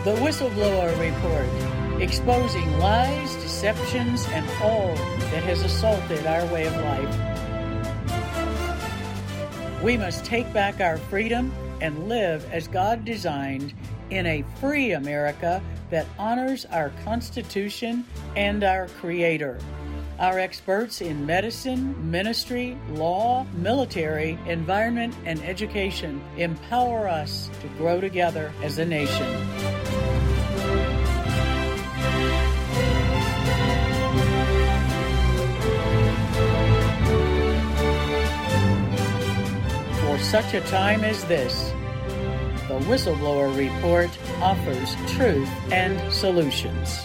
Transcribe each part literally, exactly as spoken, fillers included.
The Whistleblower Report, exposing lies, deceptions, and all that has assaulted our way of life. We must take back our freedom and live as God designed in a free America that honors our Constitution and our Creator. Our experts in medicine, ministry, law, military, environment, and education empower us to grow together as a nation. For such a time as this, the Whistleblower Report offers truth and solutions.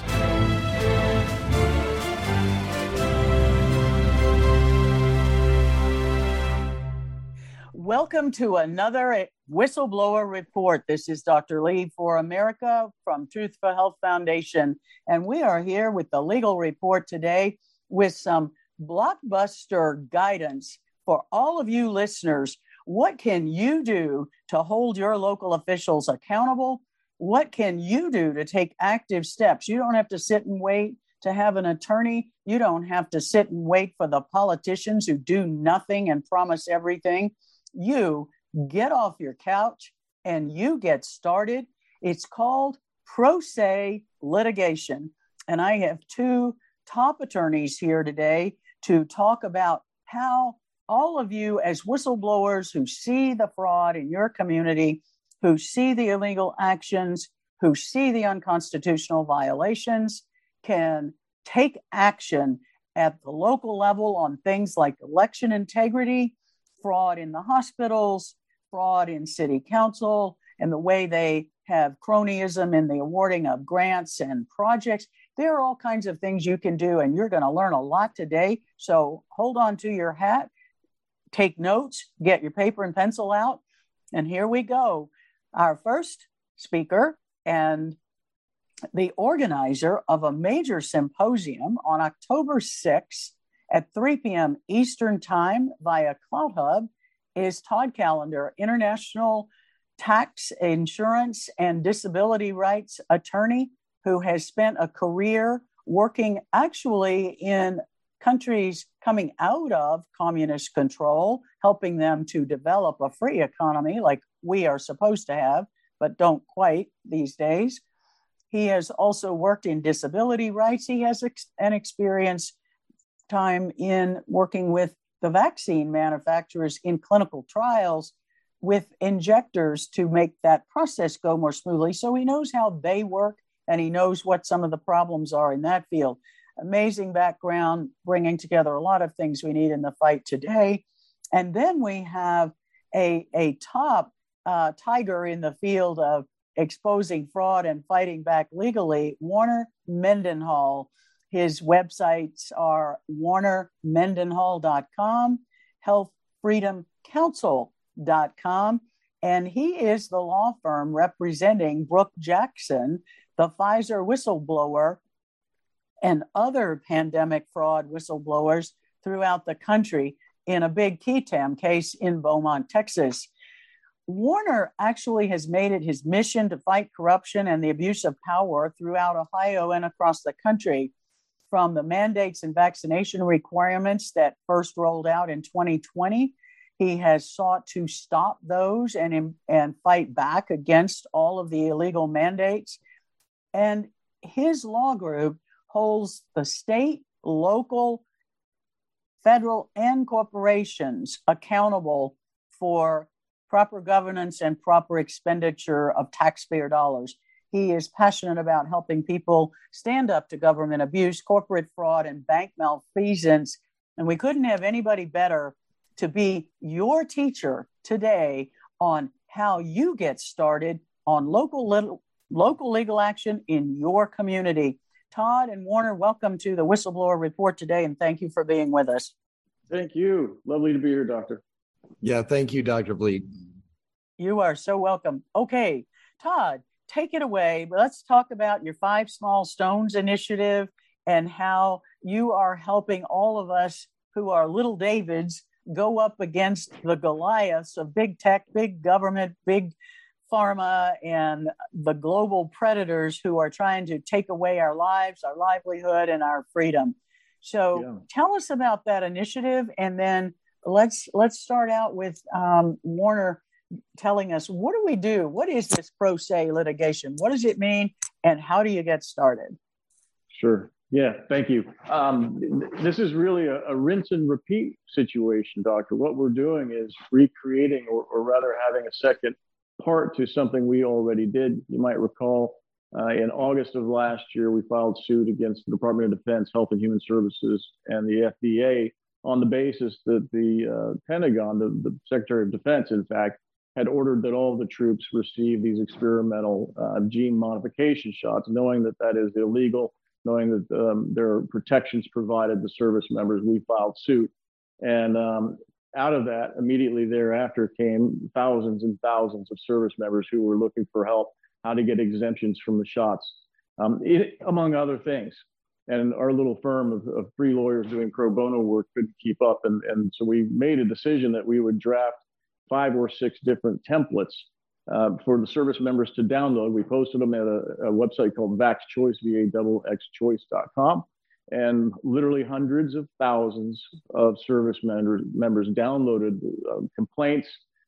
Welcome to another Whistleblower Report. This is Doctor Lee for America from Truth for Health Foundation, and we are here with the legal report today with some blockbuster guidance for all of you listeners. What can you do to hold your local officials accountable? What can you do to take active steps? You don't have to sit and wait to have an attorney. You don't have to sit and wait for the politicians who do nothing and promise everything. You get off your couch and you get started. It's called pro se litigation. And I have two top attorneys here today to talk about how all of you as whistleblowers who see the fraud in your community, who see the illegal actions, who see the unconstitutional violations, can take action at the local level on things like election integrity, fraud in the hospitals, fraud in city council, and the way they have cronyism in the awarding of grants and projects. There are all kinds of things you can do, and you're going to learn a lot today. So hold on to your hat, take notes, get your paper and pencil out, and here we go. Our first speaker and the organizer of a major symposium on October sixth at three p.m. Eastern Time via CloutHub is Todd Callender, International Tax, Insurance, and Disability Rights Attorney who has spent a career working actually in countries coming out of communist control, helping them to develop a free economy like we are supposed to have, but don't quite these days. He has also worked in disability rights. He has ex- an experience time in working with the vaccine manufacturers in clinical trials with injectors to make that process go more smoothly. So he knows how they work and he knows what some of the problems are in that field. Amazing background, bringing together a lot of things we need in the fight today. And then we have a, a top uh, tiger in the field of exposing fraud and fighting back legally, Warner Mendenhall. His websites are warner mendenhall dot com, health freedom council dot com, and he is the law firm representing Brooke Jackson, the Pfizer whistleblower, and other pandemic fraud whistleblowers throughout the country in a big K E T A M case in Beaumont, Texas. Warner actually has made it his mission to fight corruption and the abuse of power throughout Ohio and across the country. From the mandates and vaccination requirements that first rolled out in twenty twenty, he has sought to stop those and, and fight back against all of the illegal mandates. And his law group holds the state, local, federal, and corporations accountable for proper governance and proper expenditure of taxpayer dollars. He is passionate about helping people stand up to government abuse, corporate fraud, and bank malfeasance. And we couldn't have anybody better to be your teacher today on how you get started on local, little, local legal action in your community. Todd and Warner, welcome to the Whistleblower Report today, and thank you for being with us. Thank you. Lovely to be here, Doctor. Yeah, thank you, Doctor Bleed. You are so welcome. Okay, Todd, take it away. Let's talk about your Five Small Stones initiative and how you are helping all of us who are little Davids go up against the Goliaths of big tech, big government, big pharma and the global predators who are trying to take away our lives, our livelihood, and our freedom. So yeah. Tell us about that initiative, and then let's let's start out with um, Warner telling us, what do we do? What is this pro se litigation? What does it mean, and how do you get started? Sure. Yeah, thank you. Um, this is really a, a rinse and repeat situation, Doctor. What we're doing is recreating, or, or rather having a second part to something we already did. You might recall uh, in August of last year, we filed suit against the Department of Defense, Health and Human Services, and the F D A on the basis that the uh, Pentagon, the, the Secretary of Defense, in fact, had ordered that all of the troops receive these experimental uh, gene modification shots, knowing that that is illegal, knowing that um, there are protections provided to service members. We filed suit. And um, out of that, immediately thereafter came thousands and thousands of service members who were looking for help, how to get exemptions from the shots, um, it, among other things. And our little firm of, of three lawyers doing pro bono work couldn't keep up. And, and so we made a decision that we would draft five or six different templates uh, for the service members to download. We posted them at a, a website called VaxChoice, V A X X choice dot com. And literally hundreds of thousands of service members, members downloaded uh, complaints,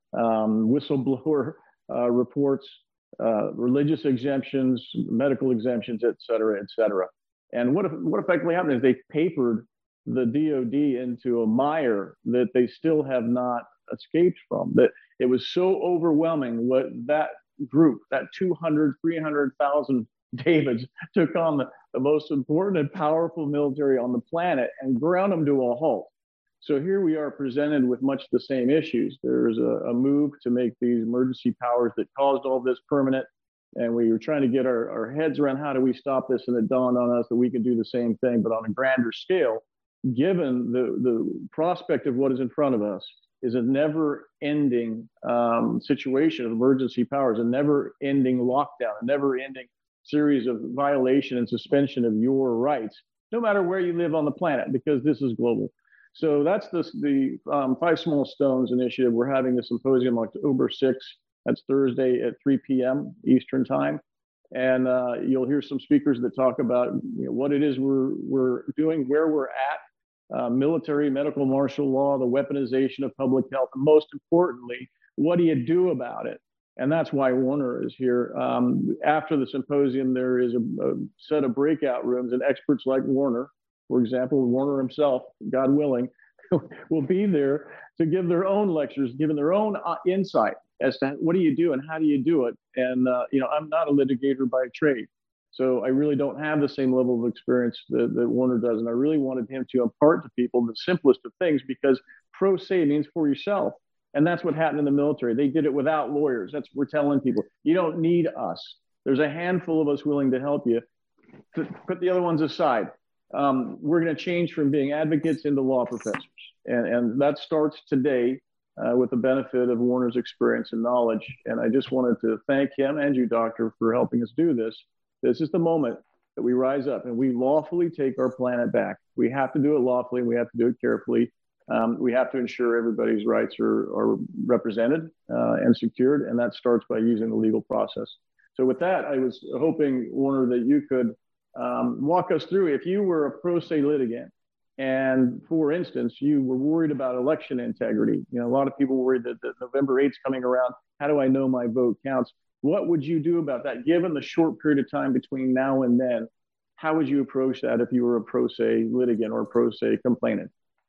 um, whistleblower uh, reports, uh, religious exemptions, medical exemptions, et cetera, et cetera. And what, what effectively happened is they papered the D O D into a mire that they still have not escaped from. That it was so overwhelming what that group, that two hundred, three hundred thousand Davids took on the, the most important and powerful military on the planet and ground them to a halt. So here we are presented with much the same issues. There's a, a move to make these emergency powers that caused all this permanent. And we were trying to get our, our heads around how do we stop this, and it dawned on us that we can do the same thing, but on a grander scale, given the, the prospect of what is in front of us is a never-ending um, situation of emergency powers, a never-ending lockdown, a never-ending series of violation and suspension of your rights, no matter where you live on the planet, because this is global. So that's the, the um, Five Small Stones initiative. We're having a symposium October sixth. That's Thursday at three p.m. Eastern time. And uh, you'll hear some speakers that talk about you know, what it is we're, we're doing, where we're at, uh, military, medical, martial law, the weaponization of public health, and most importantly, what do you do about it? And that's why Warner is here. Um, after the symposium, there is a, a set of breakout rooms, and experts like Warner, for example, Warner himself, God willing, will be there to give their own lectures, giving their own uh, insight as to what do you do and how do you do it. And, uh, you know, I'm not a litigator by trade, so I really don't have the same level of experience that, that Warner does. And I really wanted him to impart to people the simplest of things, because pro se means for yourself. And that's what happened in the military. They did it without lawyers. That's what we're telling people. You don't need us. There's a handful of us willing to help you. To put the other ones aside. Um, we're going to change from being advocates into law professors. And, and that starts today uh, with the benefit of Warner's experience and knowledge. And I just wanted to thank him and you, Doctor, for helping us do this. This is the moment that we rise up and we lawfully take our planet back. We have to do it lawfully. We have to do it carefully. Um, we have to ensure everybody's rights are, are represented uh, and secured. And that starts by using the legal process. So with that, I was hoping, Warner, that you could Um, walk us through, if you were a pro se litigant and, for instance, you were worried about election integrity. You know, a lot of people worried that, that November eighth is coming around. How do I know my vote counts? What would you do about that? Given the short period of time between now and then, how would you approach that if you were a pro se litigant or a pro se complainant?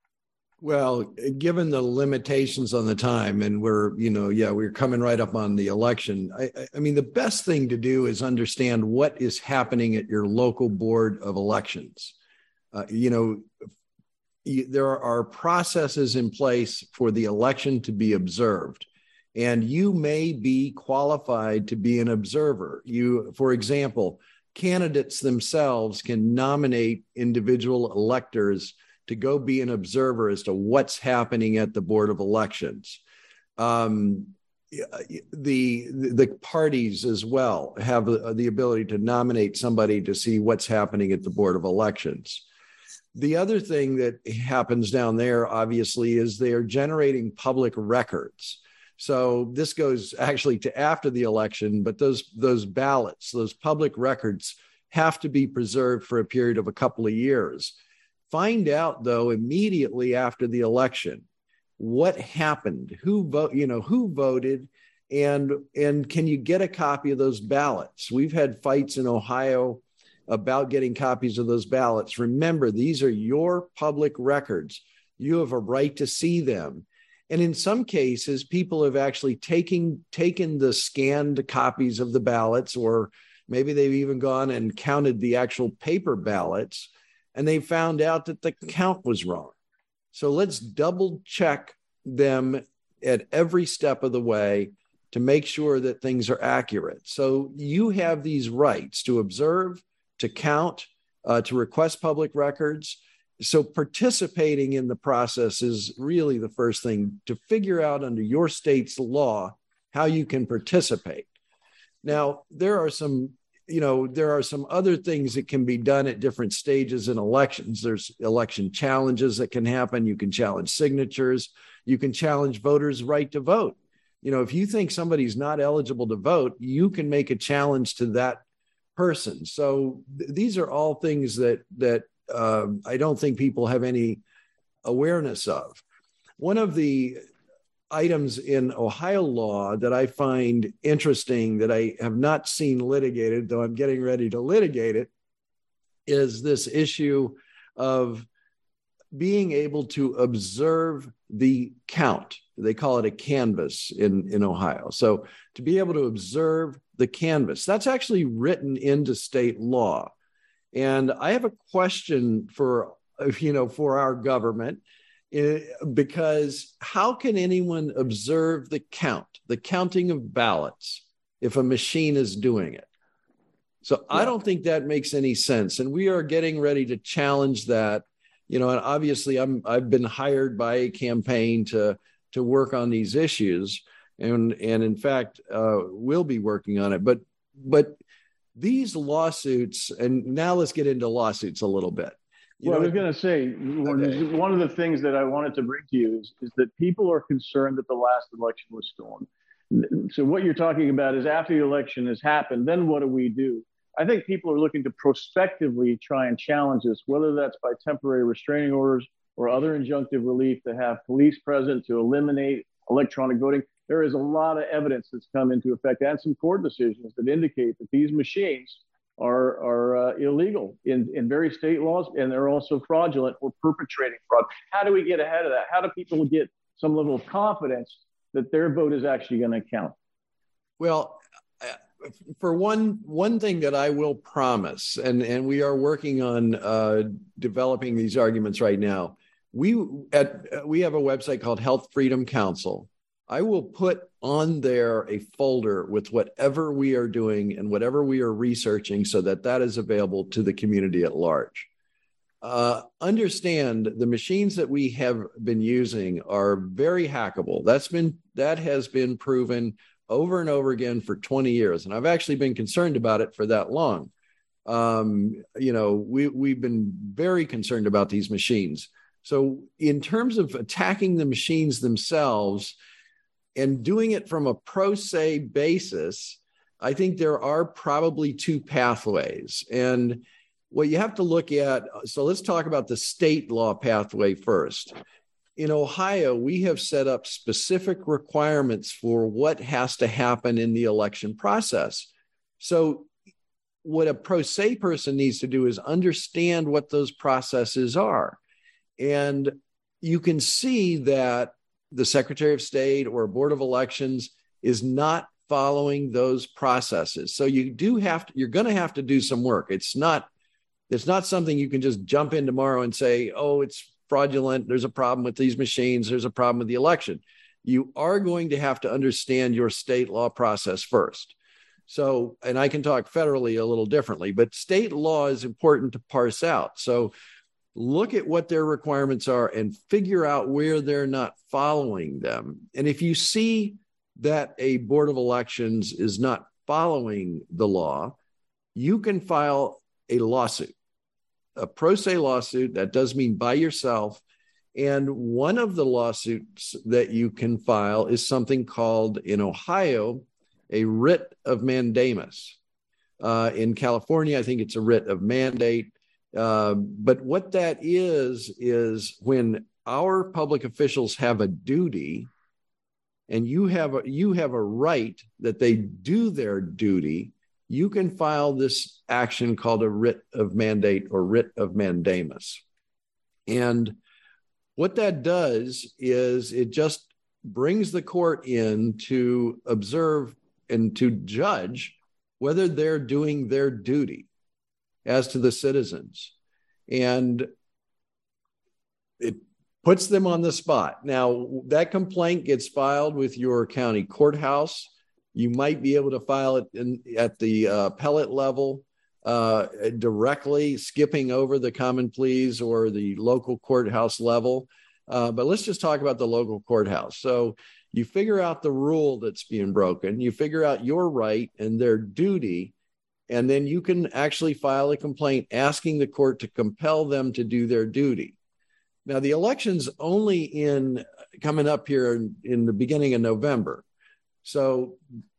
Well, given the limitations on the time, and we're, you know, yeah, we're coming right up on the election. I, I mean, the best thing to do is understand what is happening at your local board of elections. Uh, you know, you, there are processes in place for the election to be observed, and you may be qualified to be an observer. You, for example, candidates themselves can nominate individual electors to go be an observer as to what's happening at the Board of Elections. Um, the, the parties as well have the ability to nominate somebody to see what's happening at the Board of Elections. The other thing that happens down there, obviously, is they are generating public records. So this goes actually to after the election, but those those ballots, those public records have to be preserved for a period of a couple of years. Find out, though, immediately after the election, what happened, who vote, you know, who voted, and and can you get a copy of those ballots? We've had fights in Ohio about getting copies of those ballots. Remember, these are your public records. You have a right to see them. And in some cases, people have actually taken, taken the scanned copies of the ballots, or maybe they've even gone and counted the actual paper ballots, and they found out that the count was wrong. So let's double check them at every step of the way to make sure that things are accurate. So you have these rights to observe, to count, uh, to request public records. So participating in the process is really the first thing to figure out under your state's law how you can participate. Now, there are some, you know, there are some other things that can be done at different stages in elections. There's election challenges that can happen. You can challenge signatures. You can challenge voters' right to vote. You know, if you think somebody's not eligible to vote, you can make a challenge to that person. So th- these are all things that that uh, I don't think people have any awareness of. One of the items in Ohio law that I find interesting that I have not seen litigated, though I'm getting ready to litigate it, is this issue of being able to observe the count. They call it a canvass in, in Ohio. So to be able to observe the canvass, that's actually written into state law. And I have a question for, you know, for our government, because how can anyone observe the count, the counting of ballots, if a machine is doing it? So yeah. I don't think that makes any sense. And we are getting ready to challenge that. You know, and obviously I'm, I've been hired by a campaign to, to work on these issues. And, and in fact, uh, we'll be working on it. But, but these lawsuits, and now let's get into lawsuits a little bit. You well, know, I was going to say, okay. One of the things that I wanted to bring to you is, is that people are concerned that the last election was stolen. So what you're talking about is after the election has happened, then what do we do? I think people are looking to prospectively try and challenge this, whether that's by temporary restraining orders or other injunctive relief to have police present to eliminate electronic voting. There is a lot of evidence that's come into effect and some court decisions that indicate that these machines are, are uh, illegal in, in various state laws, and they're also fraudulent or perpetrating fraud. How do we get ahead of that? How do people get some level of confidence that their vote is actually going to count? Well, for one, one thing that I will promise, and, and we are working on uh, developing these arguments right now. We at we have a website called Health Freedom Council. I will put on there a folder with whatever we are doing and whatever we are researching, so that that is available to the community at large. Uh, understand the machines that we have been using are very hackable. That's been that has been proven over and over again for twenty years. And I've actually been concerned about it for that long. Um, you know, we, we've been very concerned about these machines. So in terms of attacking the machines themselves and doing it from a pro se basis, I think there are probably two pathways. And what you have to look at, so let's talk about the state law pathway first. In Ohio, we have set up specific requirements for what has to happen in the election process. So what a pro se person needs to do is understand what those processes are. And you can see that the Secretary of State or Board of Elections is not following those processes. So you do have to, you're going to have to do some work. It's not, it's not something you can just jump in tomorrow and say, oh, it's fraudulent. There's a problem with these machines. There's a problem with the election. You are going to have to understand your state law process first. So, and I can talk federally a little differently, but state law is important to parse out. So look at what their requirements are and figure out where they're not following them. And if you see that a Board of Elections is not following the law, you can file a lawsuit. A pro se lawsuit, that does mean by yourself, And one of the lawsuits that you can file is something called, in Ohio, a writ of mandamus. Uh, in California, I think it's a writ of mandate. Uh, but what that is, is when our public officials have a duty and you have a, you have a right that they do their duty, you can file this action called a writ of mandate or writ of mandamus. And what that does is it just brings the court in to observe and to judge whether they're doing their duty as to the citizens. And it puts them on the spot. Now, that complaint gets filed with your county courthouse. You might be able to file it in, at the uh, appellate level uh, directly, skipping over the common pleas or the local courthouse level. Uh, but let's just talk about the local courthouse. So you figure out the rule that's being broken, you figure out your right and their duty, and then you can actually file a complaint asking the court to compel them to do their duty. Now, the election's only in coming up here in, in the beginning of November. So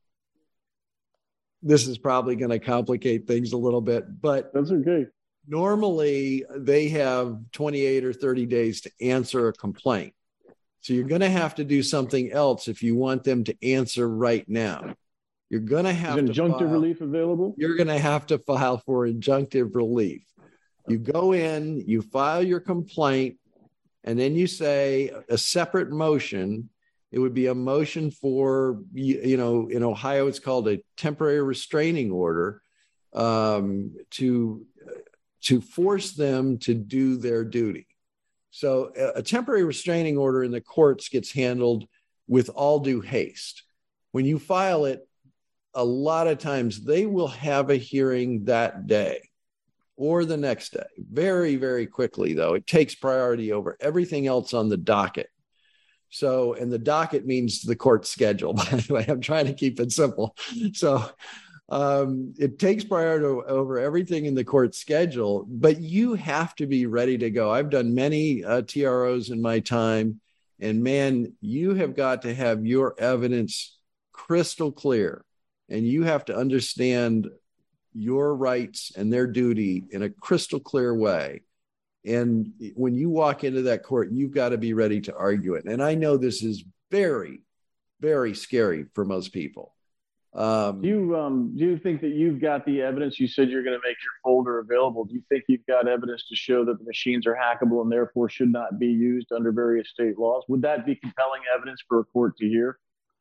this is probably going to complicate things a little bit, but that's okay. Normally they have twenty-eight or thirty days to answer a complaint. So you're going to have to do something else if you want them to answer right now. You're going to have Is injunctive to file, relief available? You're going to have to file for injunctive relief. You go in, you file your complaint, and then you say a separate motion. It would be a motion for, you know, in Ohio, it's called a temporary restraining order um, to, to force them to do their duty. So a temporary restraining order in the courts gets handled with all due haste. When you file it, a lot of times they will have a hearing that day or the next day. Very, very quickly, though. It takes priority over everything else on the docket. So, and the docket means the court schedule, by the way. I'm trying to keep it simple. So um, it takes priority over everything in the court schedule, but you have to be ready to go. I've done many uh, T R Os in my time, and man, you have got to have your evidence crystal clear, and you have to understand your rights and their duty in a crystal clear way. And when you walk into that court, you've got to be ready to argue it. And I know this is very, very scary for most people. Um, do you um, do you think that you've got the evidence? You said you're going to make your folder available. Do you think you've got evidence to show that the machines are hackable and therefore should not be used under various state laws? Would that be compelling evidence for a court to hear?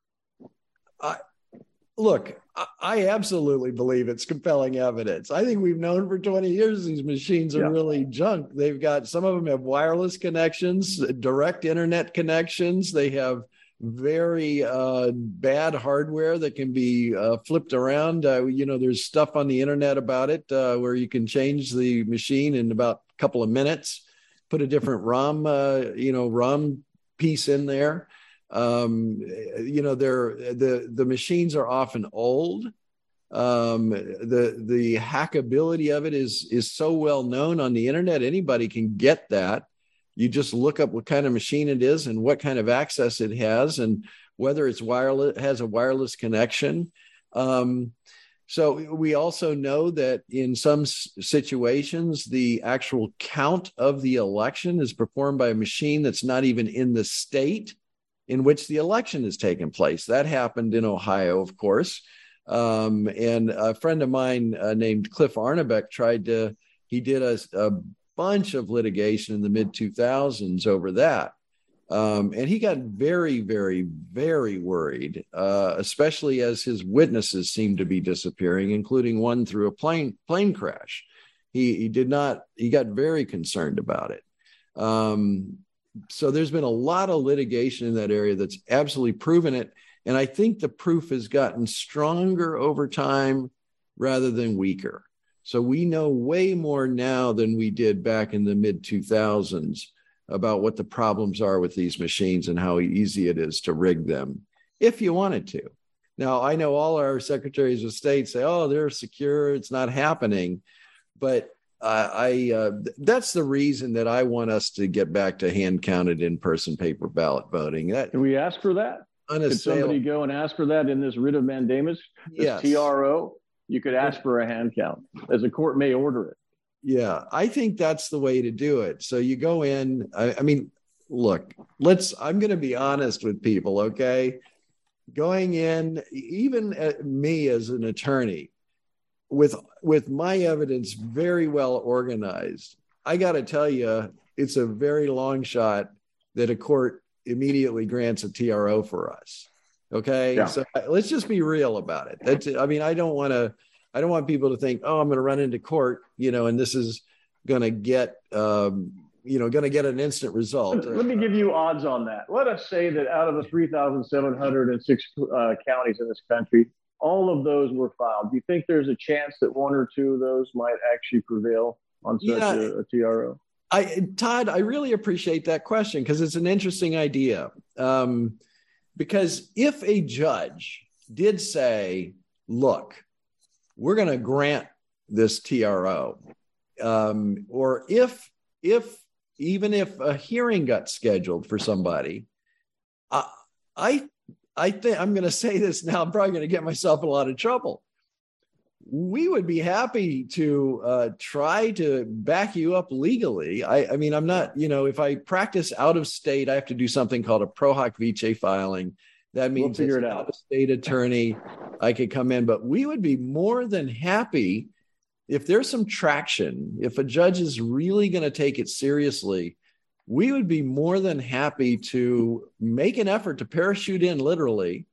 I, look, I, I absolutely believe it's compelling evidence. I think we've known for twenty years these machines are yeah. really junk. They've got, some of them have wireless connections, direct internet connections. They have very uh, bad hardware that can be uh, flipped around. Uh, you know, there's stuff on the internet about it uh, where you can change the machine in about a couple of minutes, put a different ROM, uh, you know, ROM piece in there. Um, you know, they're, the, the machines are often old. Um, the, the hackability of it is, is so well known on the internet. Anybody can get that. You just look up what kind of machine it is and what kind of access it has and whether it's wireless, has a wireless connection. Um, so we also know that in some situations, the actual count of the election is performed by a machine that's not even in the state in which the election has taken place. That happened in Ohio, of course. Um, and a friend of mine uh, named Cliff Arnebeck tried to, he did a, a bunch of litigation in the mid two thousands over that. Um, and he got very, very, very worried, uh, especially as his witnesses seemed to be disappearing, including one through a plane plane crash. He, he did not, he got very concerned about it. Um, so there's been a lot of litigation in that area that's absolutely proven it. And I think the proof has gotten stronger over time rather than weaker. So we know way more now than we did back in the mid two thousands about what the problems are with these machines and how easy it is to rig them if you wanted to. Now, I know all our secretaries of state say, oh, they're secure, it's not happening. But I, I uh, that's the reason that I want us to get back to hand counted in person paper ballot voting. That Can we ask for that? Could somebody go and ask for that in this writ of mandamus, this yes. T R O? You could ask for a hand count, as a court may order it. Yeah, I think that's the way to do it. So you go in. I, I mean, look, let's. I'm going to be honest with people, okay? Going in, even at me as an attorney, with with my evidence very well organized, I got to tell you, it's a very long shot that a court immediately grants a T R O for us. Okay, yeah. So let's just be real about it. That's. I mean, I don't want to. I don't want people to think, oh, I'm going to run into court, you know, and this is going to get, um, you know, going to get an instant result. Let, let me give you odds on that. Let us say that out of the three thousand seven hundred six uh, counties in this country, all of those were filed. Do you think there's a chance that one or two of those might actually prevail on such yeah, a, a T R O? I, Todd, I really appreciate that question because it's an interesting idea. Um, because if a judge did say, look, we're going to grant this T R O, um, or if, if, even if a hearing got scheduled for somebody, I, I, I think I'm going to say this now, I'm probably going to get myself in a lot of trouble. We would be happy to uh, try to back you up legally. I, I mean, I'm not, you know, if I practice out of state, I have to do something called a pro hoc vice filing. That means we'll figure it out. out. A state attorney, I could come in, but we would be more than happy if there's some traction, if a judge is really going to take it seriously, we would be more than happy to make an effort to parachute in literally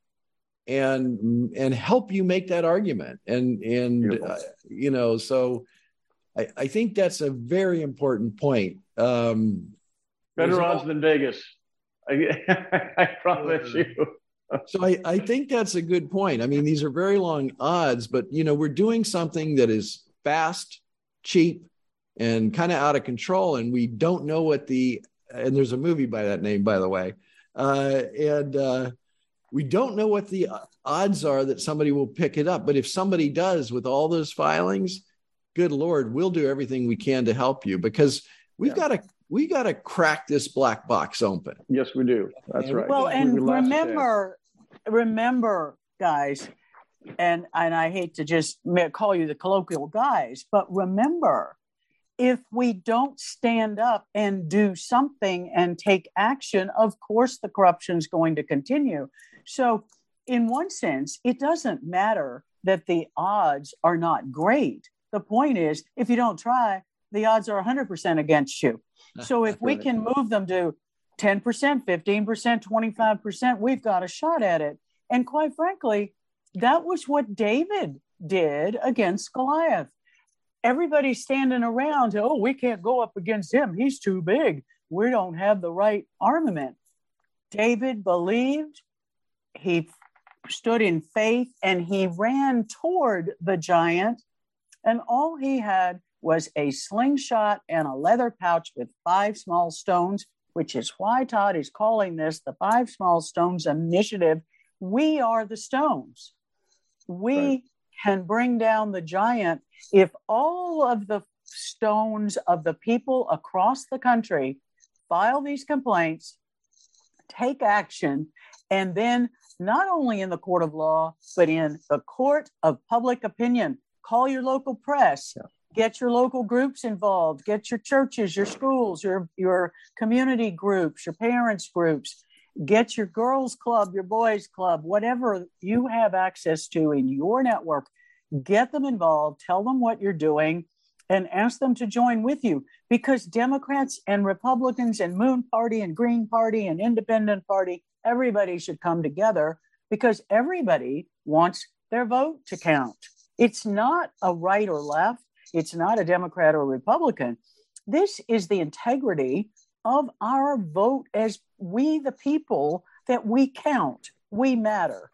and and help you make that argument. And, and uh, you know, so I, I think that's a very important point. Um, Better odds all, than Vegas. I, I promise you. So I, I think that's a good point. I mean, these are very long odds, but, you know, we're doing something that is fast, cheap, and kind of out of control. And we don't know what the, and there's a movie by that name, by the way. Uh, and uh, we don't know what the odds are that somebody will pick it up. But if somebody does with all those filings, good Lord, we'll do everything we can to help you because we've yeah. got to, we got to crack this black box open. Yes, we do. That's right. Well, and remember, remember, guys, and and I hate to just call you the colloquial guys, but remember, if we don't stand up and do something and take action, of course, the corruption is going to continue. So in one sense, it doesn't matter that the odds are not great. The point is, if you don't try, the odds are one hundred percent against you. So if we can move them to ten percent, fifteen percent, twenty-five percent, we've got a shot at it. And quite frankly, that was what David did against Goliath. Everybody's standing around, oh, we can't go up against him. He's too big. We don't have the right armament. David believed, he stood in faith, and he ran toward the giant. And all he had was a slingshot and a leather pouch with five small stones, which is why Todd is calling this the Five Small Stones Initiative. We are the stones. We right. can bring down the giant if all of the stones of the people across the country file these complaints, take action, and then not only in the court of law, but in the court of public opinion. Call your local press. Yeah. Get your local groups involved. Get your churches, your schools, your, your community groups, your parents' groups. Get your girls' club, your boys' club, whatever you have access to in your network. Get them involved. Tell them what you're doing and ask them to join with you. Because Democrats and Republicans and Moon Party and Green Party and Independent Party, everybody should come together because everybody wants their vote to count. It's not a right or left. It's not a Democrat or Republican. This is the integrity of our vote as we, the people, that we count. We matter.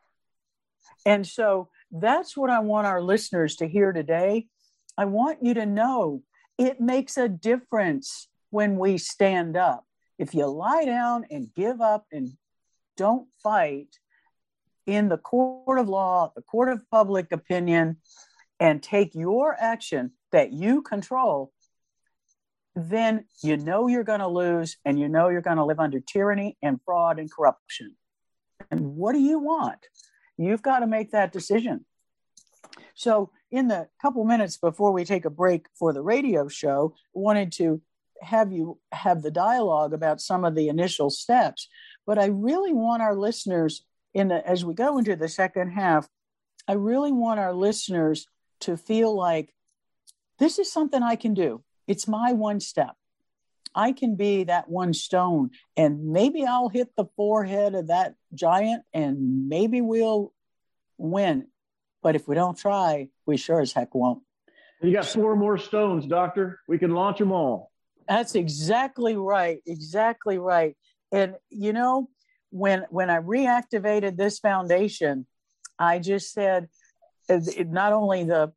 And so that's what I want our listeners to hear today. I want you to know it makes a difference when we stand up. If you lie down and give up and don't fight in the court of law, the court of public opinion, and take your action that you control, then you know you're going to lose, and you know you're going to live under tyranny and fraud and corruption. And what do you want? You've got to make that decision. So in the couple minutes before we take a break for the radio show, I wanted to have you have the dialogue about some of the initial steps. But I really want our listeners, in the, as we go into the second half, I really want our listeners to feel like this is something I can do. It's my one step. I can be that one stone, and maybe I'll hit the forehead of that giant, and maybe we'll win. But if we don't try, we sure as heck won't. You got four more stones, doctor. We can launch them all. That's exactly right. Exactly right. And, you know, when when I reactivated this foundation, I just said, it, not only the,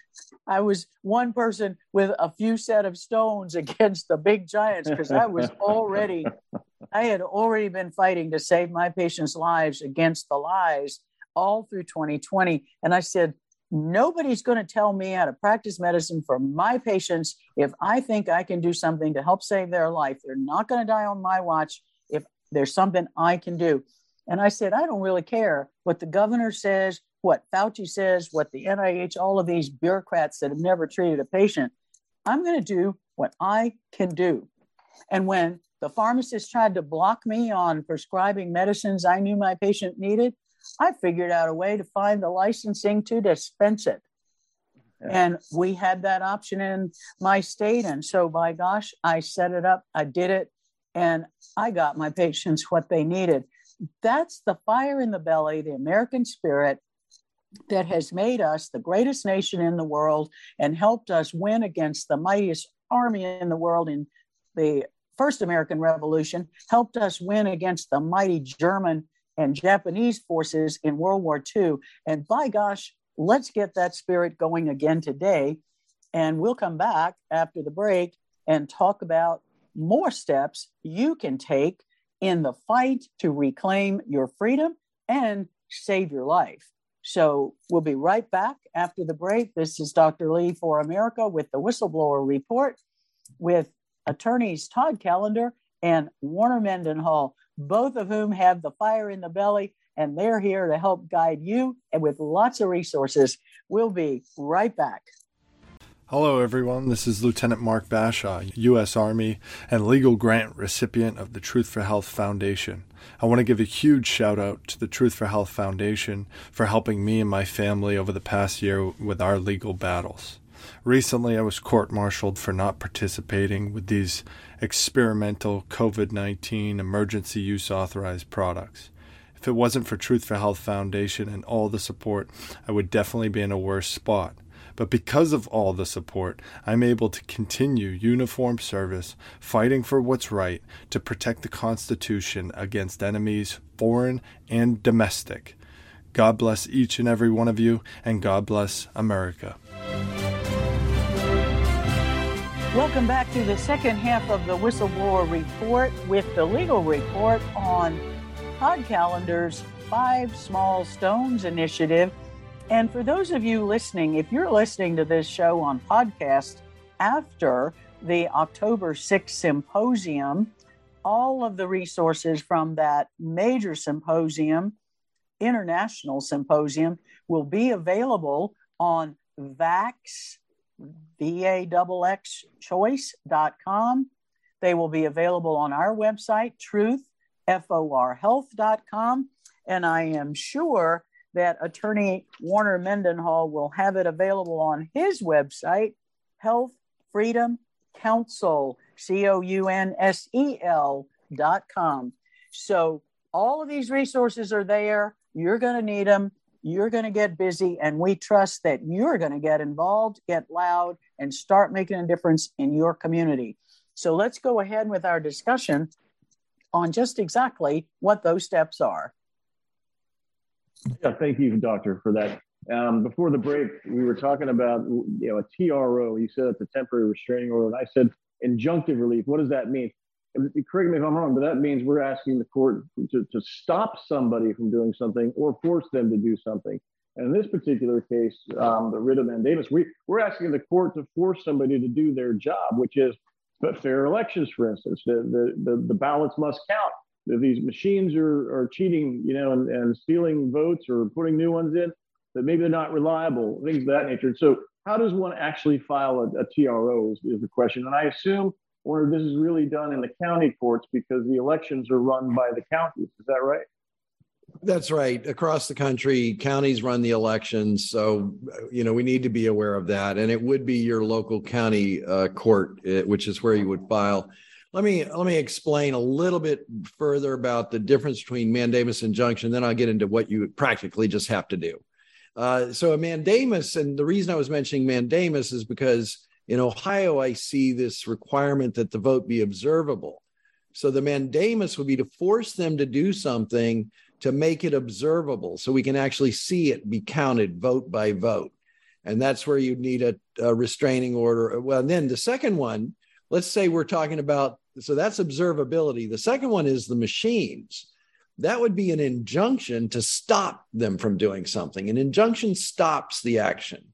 I was one person with a few set of stones against the big giants, because I was already, I had already been fighting to save my patients' lives against the lies all through twenty twenty. And I said, nobody's going to tell me how to practice medicine for my patients if I think I can do something to help save their life. They're not going to die on my watch if there's something I can do. And I said, I don't really care what the governor says, what Fauci says, what the N I H, all of these bureaucrats that have never treated a patient. I'm going to do what I can do. And when the pharmacist tried to block me on prescribing medicines I knew my patient needed, I figured out a way to find the licensing to dispense it. Yeah. And we had that option in my state. And so, by gosh, I set it up, I did it, and I got my patients what they needed. That's the fire in the belly, the American spirit that has made us the greatest nation in the world and helped us win against the mightiest army in the world in the first American Revolution, helped us win against the mighty German and Japanese forces in World War Two. And by gosh, let's get that spirit going again today. And we'll come back after the break and talk about more steps you can take in the fight to reclaim your freedom and save your life. So we'll be right back after the break. This is Doctor Lee for America with the Whistleblower Report with attorneys Todd Callender and Warner Mendenhall, both of whom have the fire in the belly, and they're here to help guide you and with lots of resources. We'll be right back. Hello, everyone. This is Lieutenant Mark Bashaw, U S Army and legal grant recipient of the Truth for Health Foundation. I want to give a huge shout out to the Truth for Health Foundation for helping me and my family over the past year with our legal battles. Recently, I was court-martialed for not participating with these experimental COVID nineteen emergency use authorized products. If it wasn't for Truth for Health Foundation and all the support, I would definitely be in a worse spot. But because of all the support, I'm able to continue uniformed service, fighting for what's right to protect the Constitution against enemies, foreign and domestic. God bless each and every one of you, and God bless America. Welcome back to the second half of the Whistleblower Report with the legal report on Todd Callender's Five Small Stones Initiative. And for those of you listening, if you're listening to this show on podcast after the October sixth symposium, all of the resources from that major symposium, international symposium, will be available on VAX, V A X X choice dot com. They will be available on our website, truth for health dot com. And I am sure that Attorney Warner Mendenhall will have it available on his website, Health Freedom Counsel, C O U N S E L dot com. So all of these resources are there. You're going to need them. You're going to get busy, and we trust that you're going to get involved, get loud, and start making a difference in your community. So let's go ahead with our discussion on just exactly what those steps are. Yeah, thank you, Doctor, for that. Um, before the break, we were talking about, you know, a T R O. You said it's a temporary restraining order. And I said injunctive relief. What does that mean? Correct me if I'm wrong, but that means we're asking the court to, to stop somebody from doing something or force them to do something. And in this particular case, um, the writ of mandamus, we, we're asking the court to force somebody to do their job, which is but fair elections, for instance. The, the, the, the ballots must count. If these machines are, are cheating, you know, and, and stealing votes or putting new ones in, that maybe they're not reliable, things of that nature. So how does one actually file a, a T R O is, is the question. And I assume, or this is really done in the county courts because the elections are run by the counties. Is that right? That's right. Across the country, counties run the elections. So, you know, we need to be aware of that. And it would be your local county uh, court, which is where you would file. Let me let me explain a little bit further about the difference between mandamus and injunction. Then I'll get into what you practically just have to do. Uh, so a mandamus, and the reason I was mentioning mandamus is because in Ohio, I see this requirement that the vote be observable. So the mandamus would be to force them to do something to make it observable so we can actually see it be counted vote by vote. And that's where you'd need a, a restraining order. Well, and then the second one, let's say we're talking about, so that's observability. The second one is the machines. That would be an injunction to stop them from doing something. An injunction stops the action.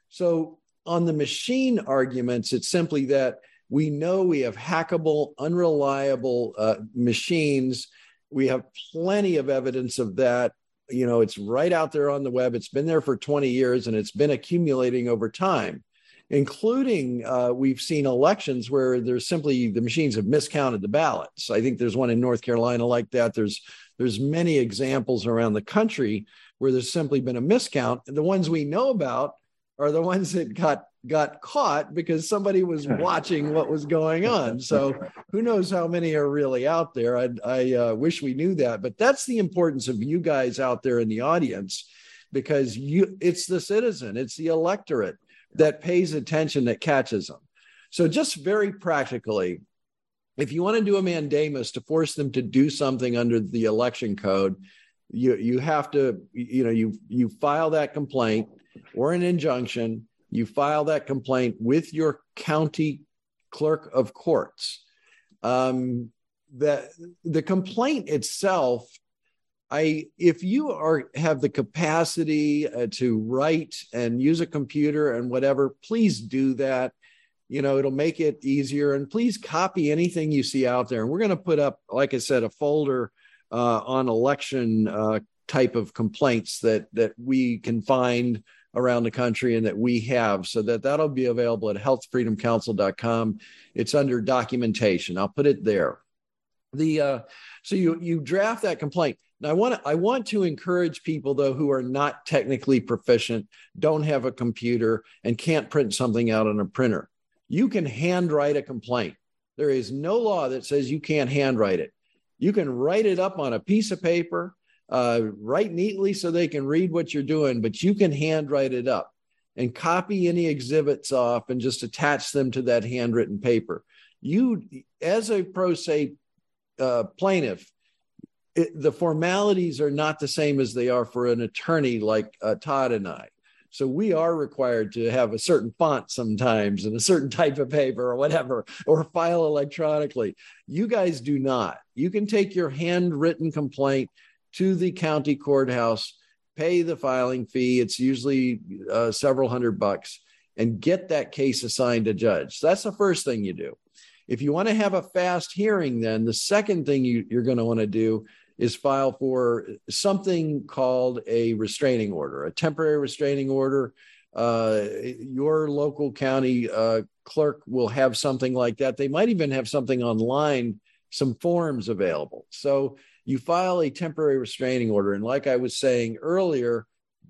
So on the machine arguments, it's simply that we know we have hackable, unreliable uh, machines. We have plenty of evidence of that. You know, it's right out there on the web. It's been there for twenty years and it's been accumulating over time, including uh, we've seen elections where there's simply the machines have miscounted the ballots. I think there's one in North Carolina like that. There's there's many examples around the country where there's simply been a miscount. And the ones we know about are the ones that got got caught because somebody was watching what was going on. So who knows how many are really out there? I, I uh, wish we knew that, but that's the importance of you guys out there in the audience, because you it's the citizen, it's the electorate that pays attention, that catches them. So just very practically, if you want to do a mandamus to force them to do something under the election code, you you have to, you know, you you file that complaint or an injunction. You file that complaint with your county clerk of courts. Um, the, the complaint itself, I if you are have the capacity uh, to write and use a computer and whatever, please do that. You know, it'll make it easier. And please copy anything you see out there. And we're going to put up, like I said, a folder uh, on election uh, type of complaints that that we can find around the country and that we have, so that that'll be available at health freedom council dot com. It's under documentation. I'll put it there. The uh, so you you draft that complaint. Now I want to I want to encourage people though who are not technically proficient, don't have a computer, and can't print something out on a printer. You can handwrite a complaint. There is no law that says you can't handwrite it. You can write it up on a piece of paper. Uh, write neatly so they can read what you're doing, but you can handwrite it up and copy any exhibits off and just attach them to that handwritten paper. You, as a pro se uh, plaintiff, it, the formalities are not the same as they are for an attorney like uh, Todd and I. So we are required to have a certain font sometimes and a certain type of paper or whatever, or file electronically. You guys do not. You can take your handwritten complaint to the county courthouse, pay the filing fee. It's usually uh, several hundred bucks, and get that case assigned a judge. So that's the first thing you do. If you want to have a fast hearing, then the second thing you, you're going to want to do is file for something called a restraining order, a temporary restraining order. Uh, your local county uh, clerk will have something like that. They might even have something online, some forms available. So you file a temporary restraining order. And like I was saying earlier,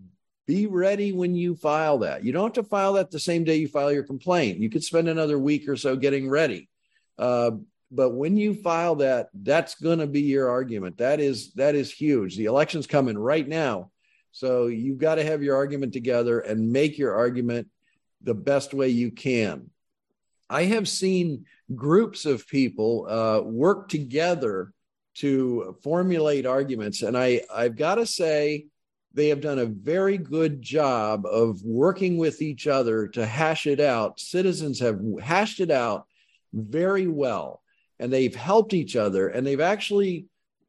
be ready when you file that. You don't have to file that the same day you file your complaint. You could spend another week or so getting ready. Uh, but when you file that, that's going to be your argument. That is, that is huge. The election's coming right now. So you've got to have your argument together and make your argument the best way you can. I have seen groups of people uh, work together to formulate arguments. And I, I've got to say, they have done a very good job of working with each other to hash it out. Citizens have hashed it out very well, and they've helped each other. And they've actually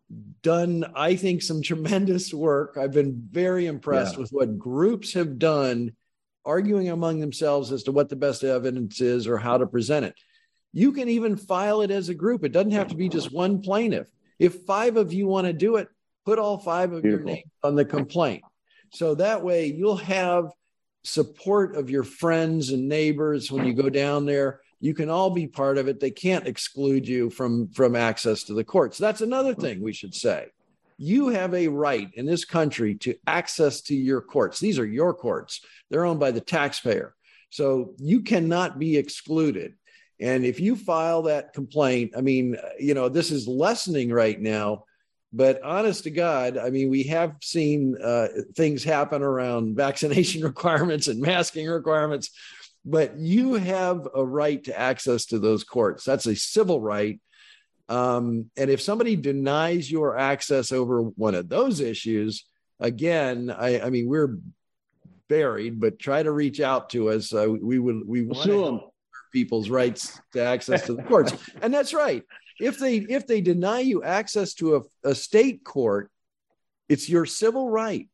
done, I think, some tremendous work. I've been very impressed yeah. with what groups have done, arguing among themselves as to what the best evidence is or how to present it. You can even file it as a group. It doesn't have to be just one plaintiff. If five of you want to do it, put all five of Beautiful. your names on the complaint. So that way you'll have support of your friends and neighbors when you go down there. You can all be part of it. They can't exclude you from, from access to the courts. That's another thing we should say. You have a right in this country to access to your courts. These are your courts. They're owned by the taxpayer. So you cannot be excluded. And if you file that complaint, I mean, you know, this is lessening right now, but honest to God, I mean, we have seen uh, things happen around vaccination requirements and masking requirements, but you have a right to access to those courts. That's a civil right. Um, and if somebody denies your access over one of those issues, again, I, I mean, we're buried, but try to reach out to us. Uh, we would, we want to help people's rights to access to the courts. And that's right. If they, if they deny you access to a, a state court, it's your civil right.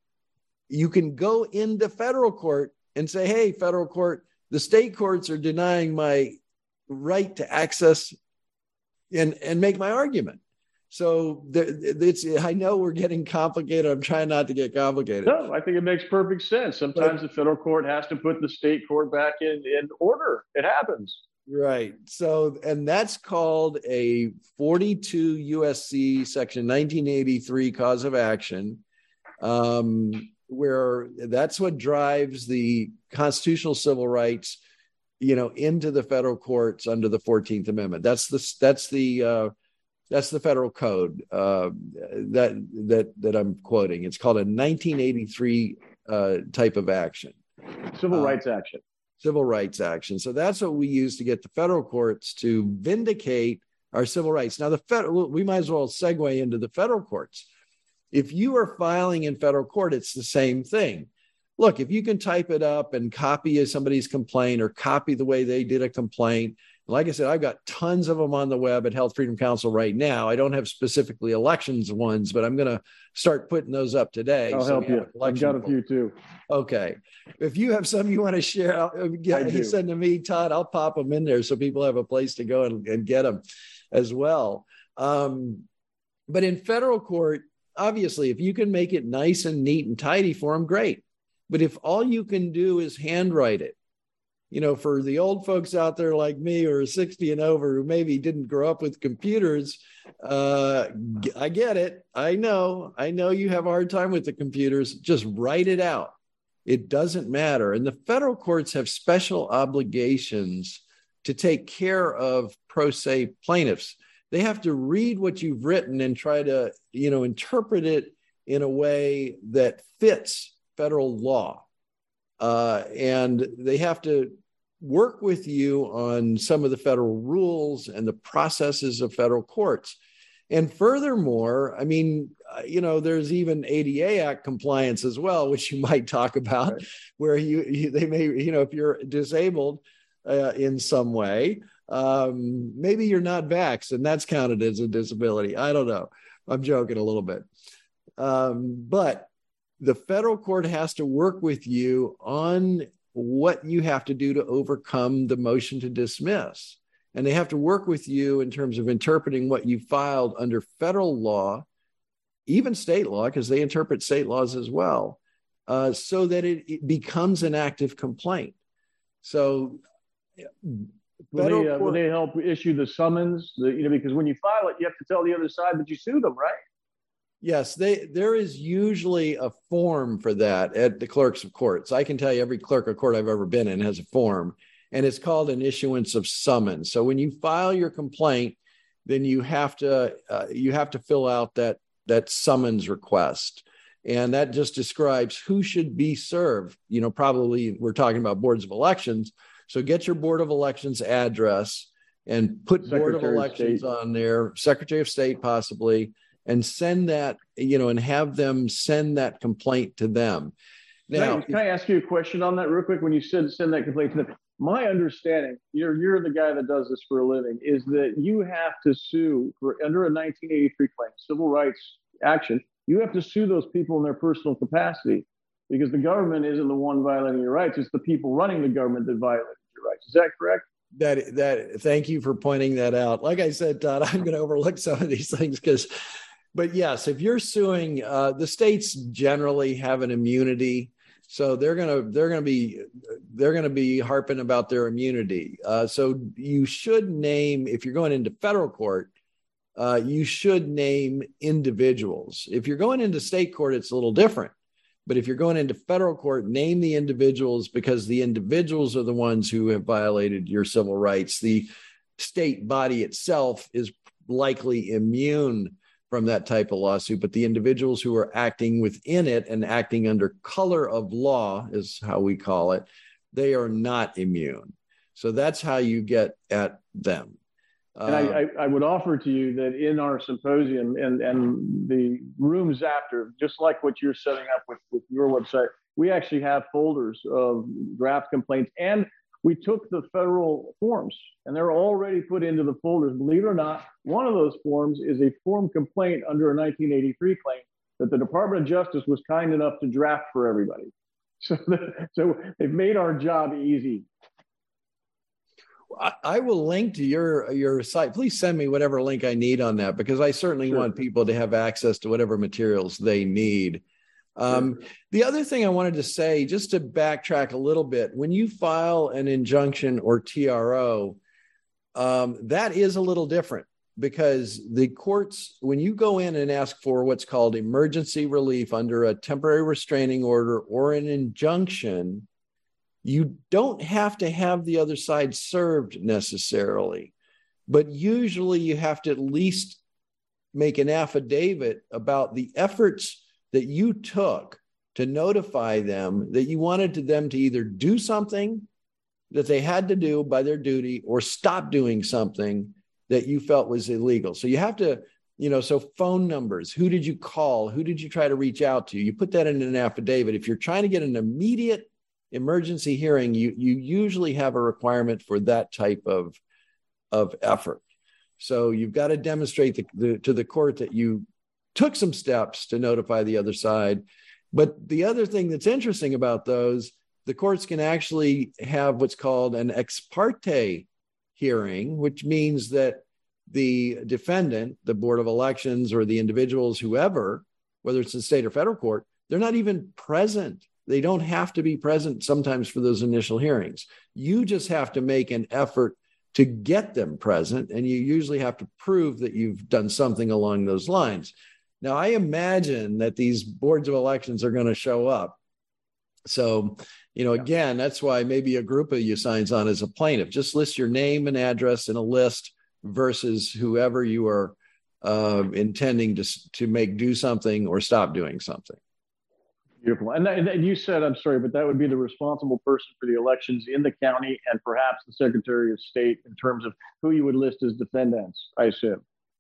You can go into federal court and say, hey, federal court, the state courts are denying my right to access and, and make my argument. So there, it's, I know we're getting complicated. I'm trying not to get complicated. No, I think it makes perfect sense. Sometimes but, the federal court has to put the state court back in, in order. It happens. Right. So, and that's called a forty-two U S C section nineteen eighty-three cause of action, um, where that's what drives the constitutional civil rights, you know, into the federal courts under the fourteenth Amendment. That's the, that's the, uh, that's the federal code uh, that, that, that I'm quoting. It's called a nineteen eighty-three uh, type of action. Civil uh, rights action. Civil rights action. So that's what we use to get the federal courts to vindicate our civil rights. Now, the federal, we might as well segue into the federal courts. If you are filing in federal court, it's the same thing. Look, if you can type it up and copy somebody's complaint or copy the way they did a complaint, like I said, I've got tons of them on the web at Health Freedom Council right now. I don't have specifically elections ones, but I'm going to start putting those up today. I'll so help you. I've got a few too. Okay. If you have some you want to share, get, send to me, Todd. I'll pop them in there so people have a place to go and, and get them as well. Um, but in federal court, obviously, if you can make it nice and neat and tidy for them, great. But if all you can do is handwrite it, you know, for the old folks out there like me who are sixty and over who maybe didn't grow up with computers, uh, I get it. I know. I know you have a hard time with the computers. Just write it out. It doesn't matter. And the federal courts have special obligations to take care of pro se plaintiffs. They have to read what you've written and try to, you know, interpret it in a way that fits federal law. Uh, and they have to work with you on some of the federal rules and the processes of federal courts. And furthermore, I mean, you know, there's even A D A Act compliance as well, which you might talk about, right, where you, you they may, you know, if you're disabled uh, in some way, um, maybe you're not vaxxed and that's counted as a disability. I don't know. I'm joking a little bit. Um, but the federal court has to work with you on what you have to do to overcome the motion to dismiss. And they have to work with you in terms of interpreting what you filed under federal law, even state law, because they interpret state laws as well, uh, so that it, it becomes an active complaint. So will they, uh, will they help issue the summons? The, you know, because when you file it, you have to tell the other side that you sued them, right? Yes, they, there is usually a form for that at the clerks of courts. I can tell you every clerk of court I've ever been in has a form, and it's called an issuance of summons. So when you file your complaint, then you have to uh, you have to fill out that that summons request, and that just describes who should be served. You know, probably we're talking about boards of elections. So get your board of elections address and put Secretary board of elections of on there, Secretary of State possibly, and send that, you know, and have them send that complaint to them. Now, can I, can I ask you a question on that real quick? When you said send that complaint to them, my understanding, you're you're the guy that does this for a living, is that you have to sue for under a nineteen eighty-three claim, civil rights action. You have to sue those people in their personal capacity because the government isn't the one violating your rights. It's the people running the government that violated your rights. Is that correct? That that thank you for pointing that out. Like I said, Todd, I'm going to overlook some of these things because, but yes, if you're suing, uh, the states generally have an immunity, so they're gonna they're gonna be they're gonna be harping about their immunity. Uh, so you should name, if you're going into federal court, uh, you should name individuals. If you're going into state court, it's a little different. But if you're going into federal court, name the individuals, because the individuals are the ones who have violated your civil rights. The state body itself is likely immune from that type of lawsuit, but the individuals who are acting within it and acting under color of law, is how we call it, they are not immune. So that's how you get at them. And I, I, I would offer to you that in our symposium and, and the rooms after, just like what you're setting up with, with your website, we actually have folders of draft complaints. And we took the federal forms and they're already put into the folders. Believe it or not, one of those forms is a form complaint under a nineteen eighty-three claim that the Department of Justice was kind enough to draft for everybody. So, the, so they've made our job easy. I will link to your your site. Please send me whatever link I need on that, because I certainly sure. want people to have access to whatever materials they need. Um, sure. The other thing I wanted to say, just to backtrack a little bit, when you file an injunction or T R O, um, that is a little different, because the courts, when you go in and ask for what's called emergency relief under a temporary restraining order or an injunction, you don't have to have the other side served necessarily, but usually you have to at least make an affidavit about the efforts that you took to notify them that you wanted to them to either do something that they had to do by their duty or stop doing something that you felt was illegal. So you have to, you know, so phone numbers, who did you call? Who did you try to reach out to? You put that in an affidavit. If you're trying to get an immediate emergency hearing, you you usually have a requirement for that type of of effort. So you've got to demonstrate the, the, to the court that you took some steps to notify the other side. But the other thing that's interesting about those, the courts can actually have what's called an ex parte hearing, which means that the defendant, the Board of Elections, or the individuals, whoever, whether it's the state or federal court, they're not even present. They don't have to be present sometimes for those initial hearings. You just have to make an effort to get them present, and you usually have to prove that you've done something along those lines. Now, I imagine that these boards of elections are going to show up. So, you know, again, that's why maybe a group of you signs on as a plaintiff. Just list your name and address in a list versus whoever you are uh, intending to, to make do something or stop doing something. Beautiful. And, that, and you said, I'm sorry, but that would be the responsible person for the elections in the county and perhaps the Secretary of State in terms of who you would list as defendants, I assume.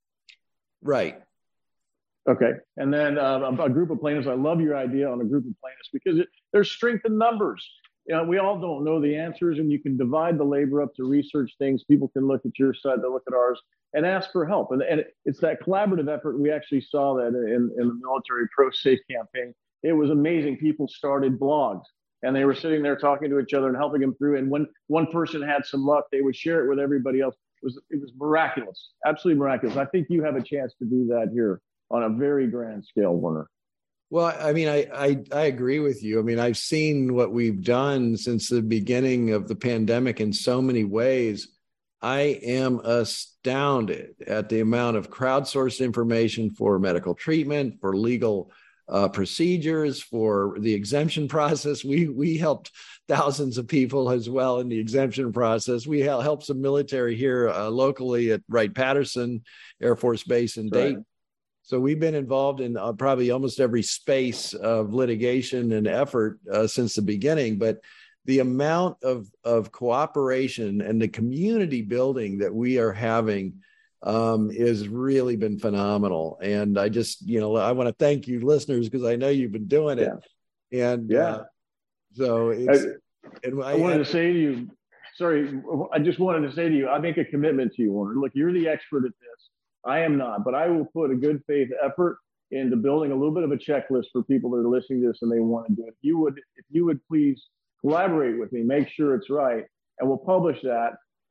Right. Okay. And then uh, a group of plaintiffs. I love your idea on a group of plaintiffs because it, there's strength in numbers. You know, we all don't know the answers, and you can divide the labor up to research things. People can look at your side, they'll look at ours, and ask for help. And, and it's that collaborative effort. We actually saw that in, in the military pro-safe campaign. It was amazing. People started blogs and they were sitting there talking to each other and helping them through. And when one person had some luck, they would share it with everybody else. It was, it was miraculous, absolutely miraculous. I think you have a chance to do that here on a very grand scale, Werner. Well, I mean, I, I, I agree with you. I mean, I've seen what we've done since the beginning of the pandemic in so many ways. I am astounded at the amount of crowdsourced information for medical treatment, for legal Uh, procedures, for the exemption process. We we helped thousands of people as well in the exemption process. We helped some military here uh, locally at Wright-Patterson Air Force Base in Dayton. Right. So we've been involved in uh, probably almost every space of litigation and effort uh, since the beginning. But the amount of, of cooperation and the community building that we are having Um, has really been phenomenal. And I just, you know, I want to thank you listeners, because I know you've been doing it. Yeah. And yeah, uh, so it's, I, and I, I wanted I, to say to you, sorry, I just wanted to say to you, I make a commitment to you, Warren. Look, you're the expert at this. I am not, but I will put a good faith effort into building a little bit of a checklist for people that are listening to this and they want to do it. If you would, if you would please collaborate with me, make sure it's right, and we'll publish that.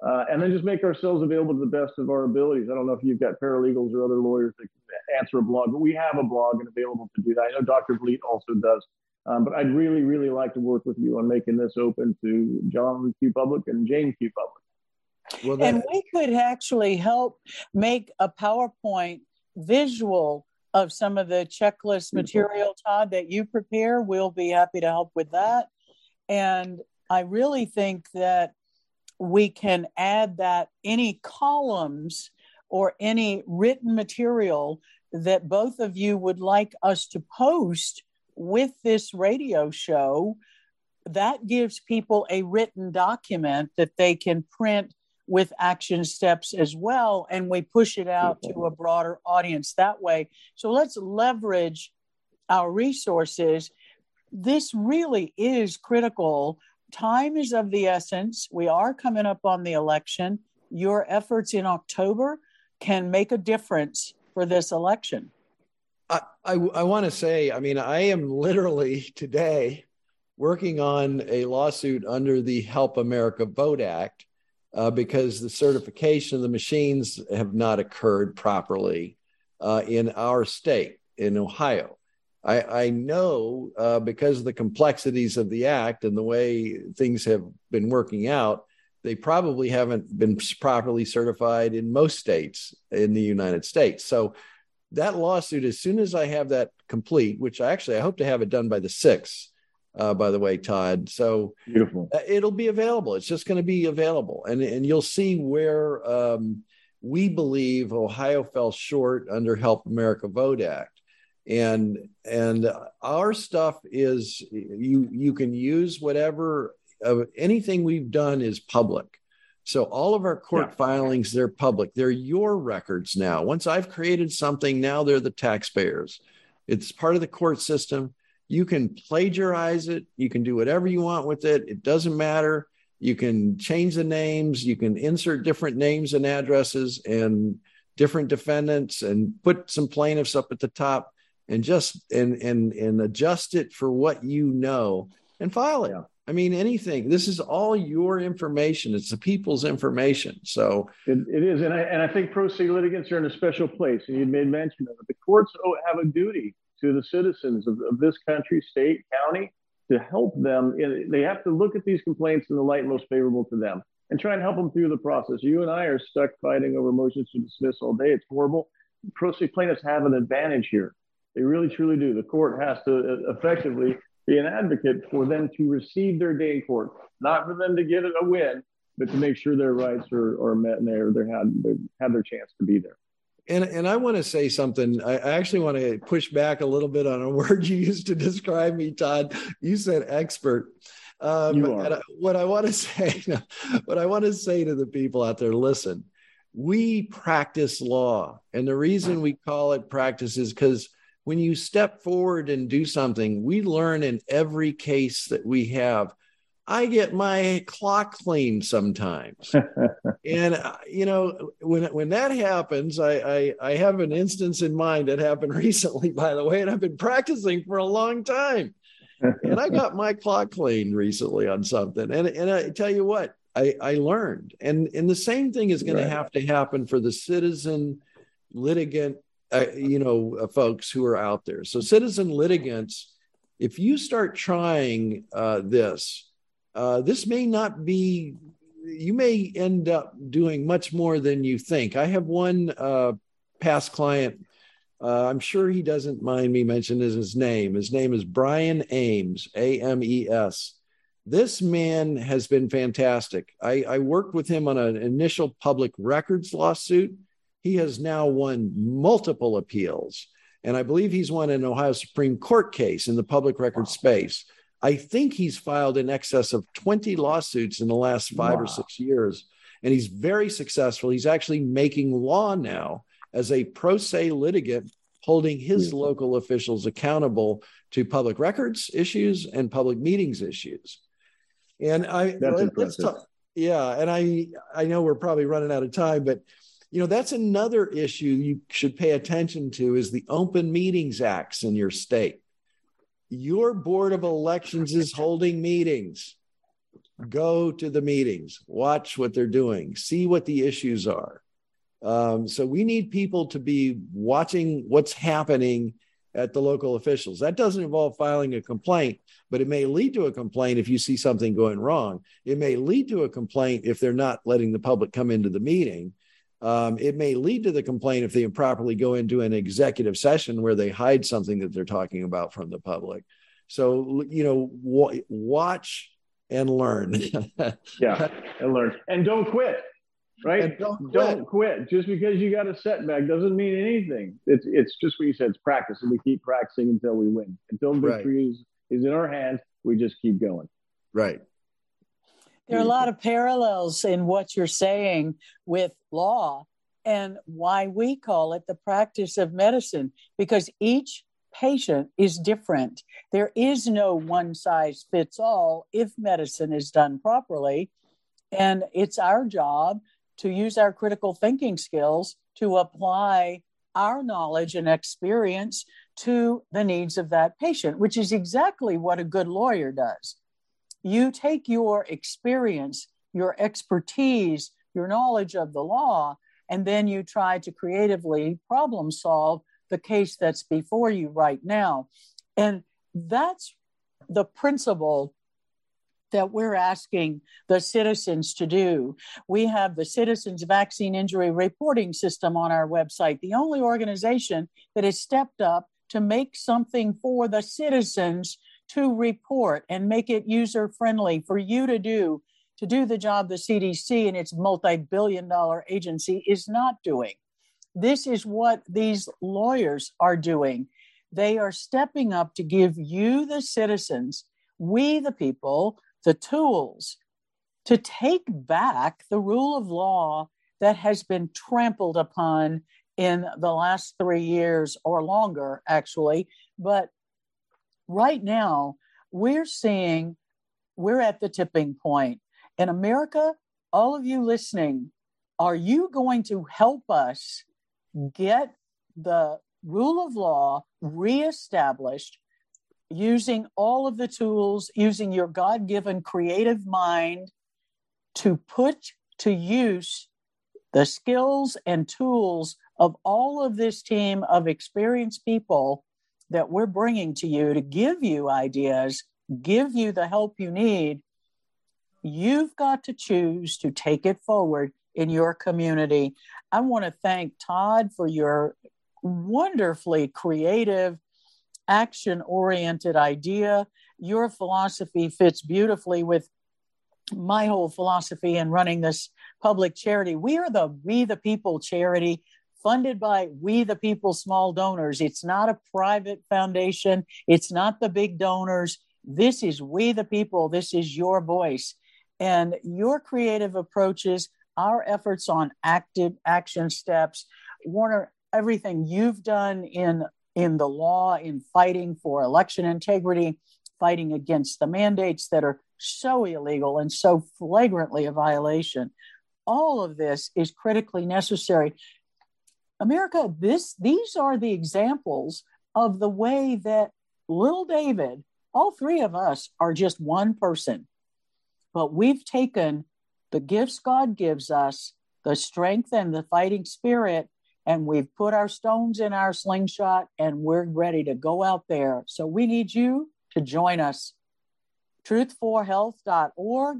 uh, and then just make ourselves available to the best of our abilities. I don't know if you've got paralegals or other lawyers that can answer a blog, but we have a blog and available to do that. I know Doctor Vliet also does. Um, but I'd really, really like to work with you on making this open to John Q. Public and Jane Q. Public. Well, that- and we could actually help make a PowerPoint visual of some of the checklist material, Todd, that you prepare. We'll be happy to help with that. And I really think that we can add that any columns or any written material that both of you would like us to post with this radio show, that gives people a written document that they can print with action steps as well. And we push it out to a broader audience that way. So let's leverage our resources. This really is critical. Time is of the essence. We are coming up on the election. Your efforts in October can make a difference for this election. I, I, I want to say, I mean, I am literally today working on a lawsuit under the Help America Vote Act uh, because the certification of the machines have not occurred properly uh, in our state, in Ohio. I, I know uh, because of the complexities of the act and the way things have been working out, they probably haven't been properly certified in most states in the United States. So that lawsuit, as soon as I have that complete, which I actually, I hope to have it done by the sixth, uh, by the way, Todd. So beautiful. It'll be available. It's just going to be available. And, and you'll see where um, we believe Ohio fell short under Help America Vote Act. And, and our stuff is, you, you can use whatever, uh, anything we've done is public. So all of our court yeah. filings, they're public. They're your records now. Once I've created something, now they're the taxpayers. It's part of the court system. You can plagiarize it. You can do whatever you want with it. It doesn't matter. You can change the names. You can insert different names and addresses and different defendants and put some plaintiffs up at the top and just and and and adjust it for what you know and file it. Yeah. I mean, anything. This is all your information. It's the people's information. So it, it is. And I, and I think pro se litigants are in a special place. And you made mention of it. The courts have a duty to the citizens of, of this country, state, county, to help them. They have to look at these complaints in the light most favorable to them and try and help them through the process. You and I are stuck fighting over motions to dismiss all day. It's horrible. Pro se plaintiffs have an advantage here. They really, truly do. The court has to effectively be an advocate for them to receive their day in court, not for them to get a win, but to make sure their rights are, are met and they're, they're had, they have their chance to be there. And and I want to say something. I actually want to push back a little bit on a word you used to describe me, Todd. You said expert. Um, you are. And I, what I want to say, what I want to say to the people out there, listen, we practice law. And the reason we call it practice is because when you step forward and do something, we learn in every case that we have. I get my clock cleaned sometimes. And, uh, you know, when when that happens, I, I I have an instance in mind that happened recently, by the way, and I've been practicing for a long time. And I got my clock cleaned recently on something. And, and I tell you what, I, I learned. And, and the same thing is going right. to have to happen for the citizen litigant, uh, you know, uh, folks who are out there. So citizen litigants, if you start trying uh, this, uh, this may not be, you may end up doing much more than you think. I have one uh, past client. Uh, I'm sure he doesn't mind me mentioning his name. His name is Brian Ames, A M E S. This man has been fantastic. I, I worked with him on an initial public records lawsuit. He has now won multiple appeals. And I believe he's won an Ohio Supreme Court case in the public record wow. space. I think he's filed in excess of twenty lawsuits in the last five wow. or six years. And he's very successful. He's actually making law now as a pro se litigant, holding his mm-hmm. local officials accountable to public records issues and public meetings issues. And I, that's let's impressive. talk, yeah. And I, I know we're probably running out of time, but you know, that's another issue you should pay attention to is the Open Meetings Acts in your state. Your Board of Elections is holding meetings. Go to the meetings, watch what they're doing, see what the issues are. Um, so we need people to be watching what's happening at the local officials. That doesn't involve filing a complaint, but it may lead to a complaint if you see something going wrong. It may lead to a complaint if they're not letting the public come into the meeting. Um, it may lead to the complaint if they improperly go into an executive session where they hide something that they're talking about from the public. So, you know, w- watch and learn. Yeah, and learn. And don't quit, right? And don't quit. Don't quit. Just because you got a setback doesn't mean anything. It's it's just what you said, it's practice. And we keep practicing until we win. Until victory right. is, is in our hands, we just keep going. Right. There are a lot of parallels in what you're saying with law and why we call it the practice of medicine, because each patient is different. There is no one size fits all if medicine is done properly. And it's our job to use our critical thinking skills to apply our knowledge and experience to the needs of that patient, which is exactly what a good lawyer does. You take your experience, your expertise, your knowledge of the law, and then you try to creatively problem solve the case that's before you right now. And that's the principle that we're asking the citizens to do. We have the Citizens Vaccine Injury Reporting System on our website, the only organization that has stepped up to make something for the citizens to report and make it user-friendly for you to do, to do the job the C D C and its multi-billion dollar agency is not doing. This is what these lawyers are doing. They are stepping up to give you, the citizens, we the people, the tools to take back the rule of law that has been trampled upon in the last three years or longer, actually. But right now, we're seeing, we're at the tipping point. In America, all of you listening, are you going to help us get the rule of law reestablished using all of the tools, using your God-given creative mind to put to use the skills and tools of all of this team of experienced people that we're bringing to you to give you ideas, give you the help you need? You've got to choose to take it forward in your community. I want to thank Todd for your wonderfully creative, action-oriented idea. Your philosophy fits beautifully with my whole philosophy in running this public charity. We are the We the People charity, funded by We the People small donors. It's not a private foundation. It's not the big donors. This is We the People. This is your voice. And your creative approaches, our efforts on active action steps, Warner, everything you've done in, in the law, in fighting for election integrity, fighting against the mandates that are so illegal and so flagrantly a violation. All of this is critically necessary. America, this, these are the examples of the way that little David, all three of us are just one person, but we've taken the gifts God gives us, the strength and the fighting spirit, and we've put our stones in our slingshot and we're ready to go out there. So we need you to join us. truth for health dot org,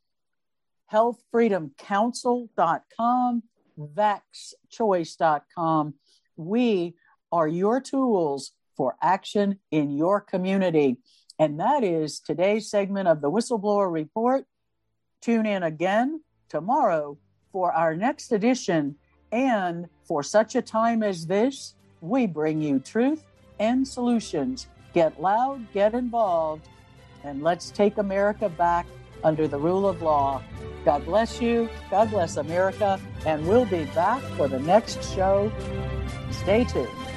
health freedom council dot com, vax choice dot com. We are your tools for action in your community. And that is today's segment of the Whistleblower Report. Tune in again tomorrow for our next edition. And for such a time as this, we bring you truth and solutions. Get loud, get involved, and let's take America back under the rule of law. God bless you. God bless America. And we'll be back for the next show. Stay tuned.